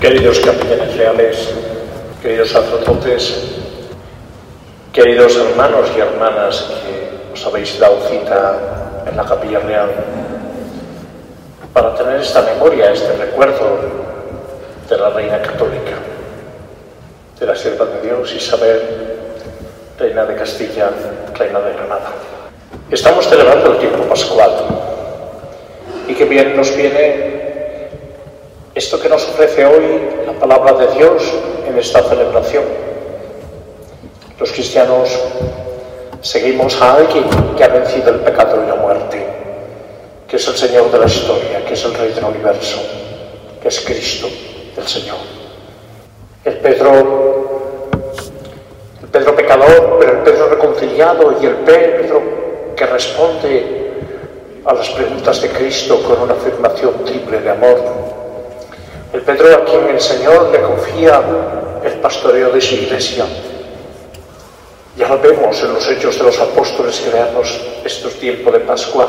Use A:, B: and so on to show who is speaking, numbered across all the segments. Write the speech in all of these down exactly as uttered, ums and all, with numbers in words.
A: Queridos capellanes reales, queridos sacerdotes, queridos hermanos y hermanas que os habéis dado cita en la Capilla Real para tener esta memoria, este recuerdo de la Reina Católica, de la Sierva de Dios Isabel, Reina de Castilla, Reina de Granada. Estamos celebrando el tiempo pascual y que bien nos viene esto que nos ofrece hoy la palabra de Dios en esta celebración. Los cristianos seguimos a alguien que ha vencido el pecado y la muerte, que es el Señor de la historia, que es el Rey del universo, que es Cristo, el Señor. El Pedro, el Pedro pecador, pero el Pedro reconciliado, y el Pedro que responde a las preguntas de Cristo con una afirmación triple de amor. El Pedro a quien el Señor le confía el pastoreo de su iglesia. Ya lo vemos en los Hechos de los Apóstoles que leemos estos tiempos de Pascua,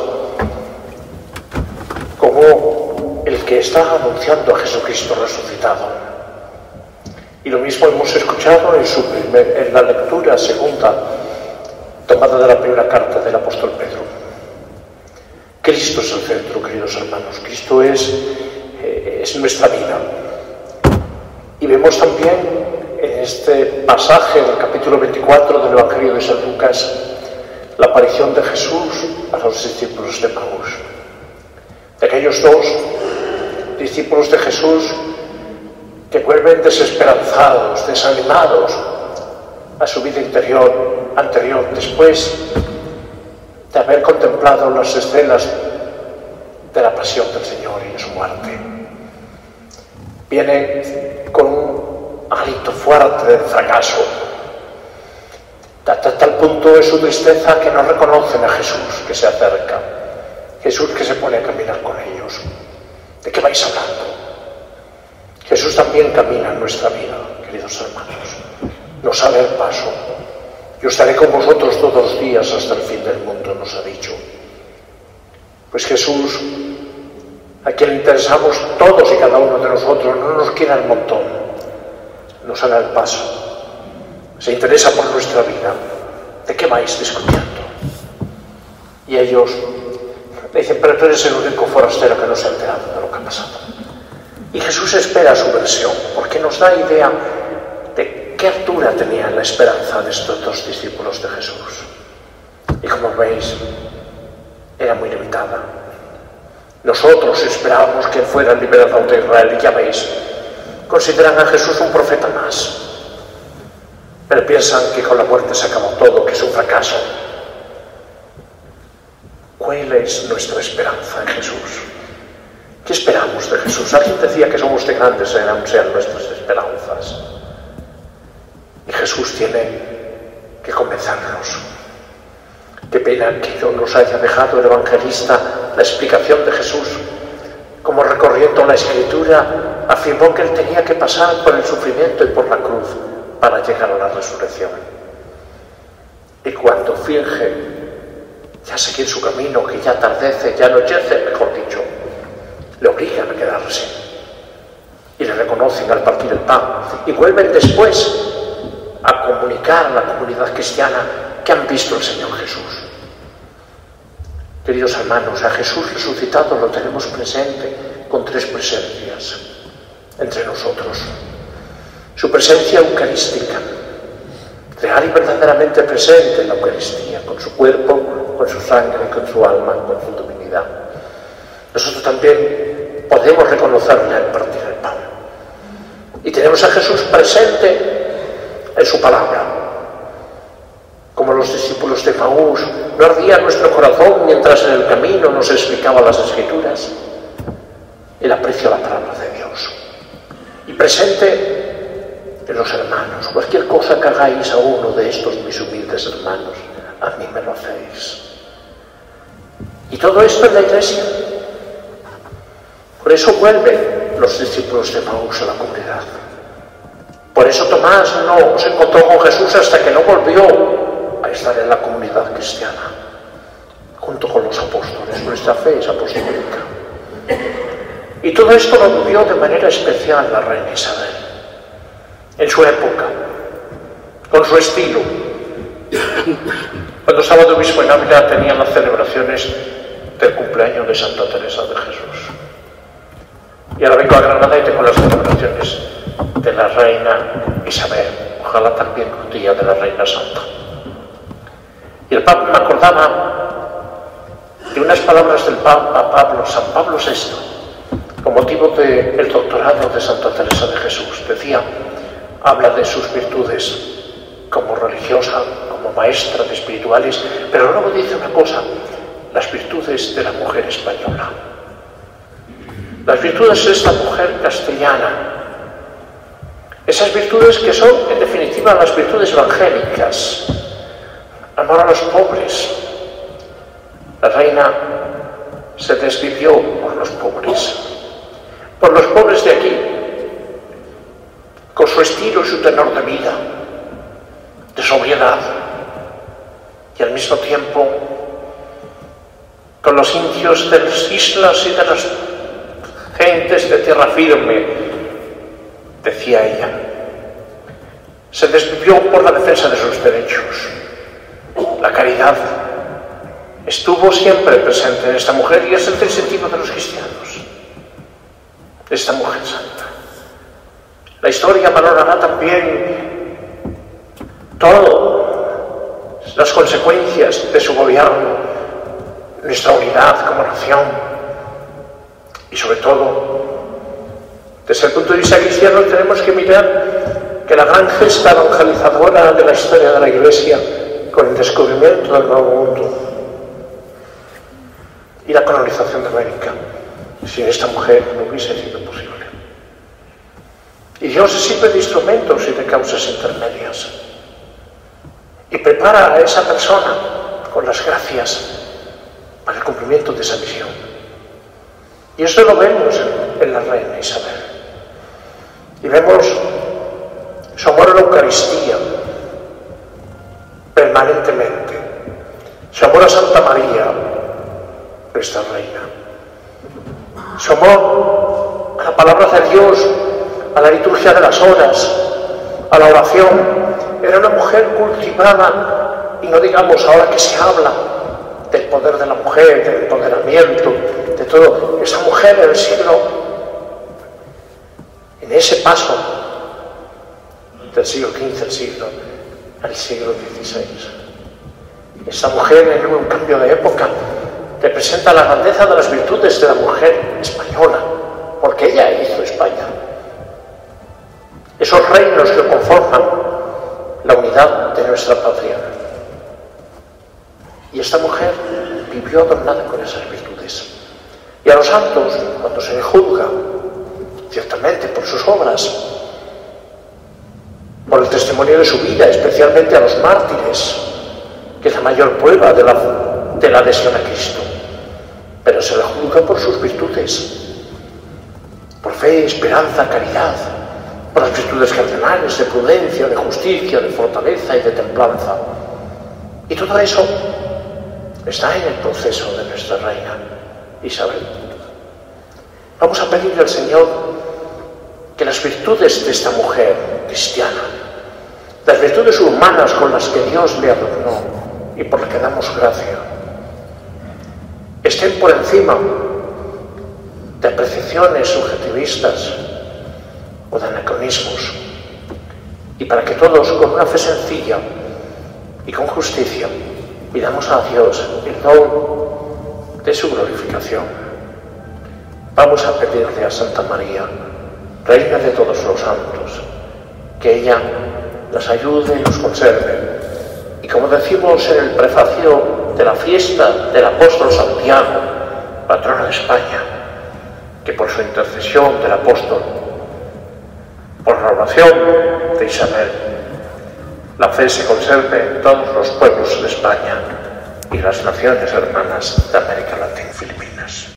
A: como el que está anunciando a Jesucristo resucitado. Y lo mismo hemos escuchado en, su primer, en la lectura segunda, tomada de la primera carta del apóstol Pedro. Cristo es el centro, queridos hermanos. Cristo es... es nuestra vida. Y vemos también en este pasaje del capítulo veinticuatro del Evangelio de San Lucas la aparición de Jesús a los discípulos de Maús. De aquellos dos discípulos de Jesús que vuelven desesperanzados, desanimados a su vida interior, anterior, después de haber contemplado las escenas de la pasión del Señor y de su muerte. Vienen con un hálito fuerte del fracaso. Hasta tal punto es su tristeza que no reconocen a Jesús que se acerca, Jesús que se pone a caminar con ellos. ¿De qué vais hablando? Jesús también camina en nuestra vida, queridos hermanos. Nos sale el paso. Yo estaré con vosotros todos los días hasta el fin del mundo, nos ha dicho. Pues Jesús, a quien interesamos todos y cada uno de nosotros, no nos quiere al montón, nos sale al paso, se interesa por nuestra vida. ¿De qué vais discutiendo? Y ellos le dicen, pero tú eres el único forastero que no se ha enterado de lo que ha pasado. Y Jesús espera su versión, porque nos da idea de qué altura tenía la esperanza de estos dos discípulos de Jesús. Y como veis, era muy limitada. Nosotros esperábamos que fuera el liberador de Israel, y ya veis, consideran a Jesús un profeta más, pero piensan que con la muerte se acabó todo, que es un fracaso. ¿Cuál es nuestra esperanza en Jesús? ¿Qué esperamos de Jesús? Alguien decía que somos de grandes sean, sean nuestras esperanzas, y Jesús tiene que convencernos. Qué pena que no nos haya dejado el evangelista la explicación de Jesús. Como recorriendo la Escritura, afirmó que él tenía que pasar por el sufrimiento y por la cruz para llegar a la resurrección. Y cuando finge ya seguir su camino, que ya atardece, ya anochece, mejor dicho, le obligan a quedarse. Y le reconocen al partir el pan. Y vuelven después a comunicar a la comunidad cristiana que han visto al Señor Jesús. Queridos hermanos, a Jesús resucitado lo tenemos presente con tres presencias entre nosotros. Su presencia eucarística, real y verdaderamente presente en la Eucaristía, con su cuerpo, con su sangre, con su alma, con su divinidad. Nosotros también podemos reconocerle al partir el pan. Y tenemos a Jesús presente en su palabra. Como los discípulos de Maús, no ardía nuestro corazón mientras en el camino nos explicaba las Escrituras. El aprecio a la palabra de Dios. Y presente en los hermanos. Cualquier cosa que hagáis a uno de estos mis humildes hermanos, a mí me lo hacéis. Y todo esto en la iglesia. Por eso vuelven los discípulos de Maús a la comunidad. Por eso Tomás no se encontró con Jesús hasta que no volvió a estar en la comunidad cristiana, junto con los apóstoles. Nuestra fe es apostólica. Y todo esto lo vivió de manera especial la reina Isabel, en su época, con su estilo. Cuando estaba de obispo en Ávila tenían las celebraciones del cumpleaños de Santa Teresa de Jesús. Y ahora vengo a Granada y tengo las celebraciones de la reina Isabel, ojalá también un día de la reina Santa. Y el Papa me acordaba de unas palabras del Papa Pablo, San Pablo sexto, con motivo del doctorado de Santa Teresa de Jesús. Decía, habla de sus virtudes como religiosa, como maestra de espirituales, pero luego dice una cosa, las virtudes de la mujer española. Las virtudes de esta mujer castellana, esas virtudes que son, en definitiva, las virtudes evangélicas, amor a los pobres. La reina se desvivió por los pobres, por los pobres de aquí, con su estilo y su tenor de vida, de sobriedad, y al mismo tiempo con los indios de las islas y de las gentes de tierra firme, decía ella. Se desvivió por la defensa de sus derechos. La caridad estuvo siempre presente en esta mujer y es el sentido de los cristianos, de esta mujer santa. La historia valorará también todas las consecuencias de su gobierno, nuestra unidad como nación. Y sobre todo, desde el punto de vista cristiano, tenemos que mirar que la gran gesta evangelizadora de la historia de la Iglesia, con el descubrimiento del Nuevo Mundo y la colonización de América, sin esta mujer no hubiese sido posible. Y Dios se sirve de instrumentos y de causas intermedias y prepara a esa persona con las gracias para el cumplimiento de esa misión. Y esto lo vemos en, en la reina Isabel. Y vemos su amor a la Eucaristía permanentemente, su amor a Santa María, nuestra reina, su amor a la palabra de Dios, a la liturgia de las horas, a la oración. Era una mujer cultivada, y no digamos ahora que se habla del poder de la mujer, del empoderamiento, de todo. Esa mujer en el siglo, en ese paso del siglo quince al siglo, al siglo dieciséis. Esa mujer en un cambio de época representa la grandeza de las virtudes de la mujer española, porque ella hizo España. Esos reinos que conforman la unidad de nuestra patria. Y esta mujer vivió adornada con esas virtudes. Y a los santos, cuando se les juzga, ciertamente por sus obras, por el testimonio de su vida, especialmente a los mártires, que es la mayor prueba de la, de la adhesión a Cristo, pero se les juzga por sus virtudes, por fe, esperanza, caridad, por las virtudes cardenales, de prudencia, de justicia, de fortaleza y de templanza. Y todo eso está en el proceso de nuestra reina Isabel. Vamos a pedirle al Señor que las virtudes de esta mujer cristiana, las virtudes humanas con las que Dios le adornó y por las que damos gracia, estén por encima de apreciaciones subjetivistas o de anacronismos, y para que todos, con una fe sencilla y con justicia, pidamos a Dios el don de su glorificación. Vamos a pedirle a Santa María, Reina de todos los santos, que ella nos ayude y nos conserve. Y como decimos en el prefacio de la fiesta del apóstol Santiago, patrono de España, que por su intercesión del apóstol, por la oración de Isabel, la fe se conserve en todos los pueblos de España y las naciones hermanas de América Latina y Filipinas.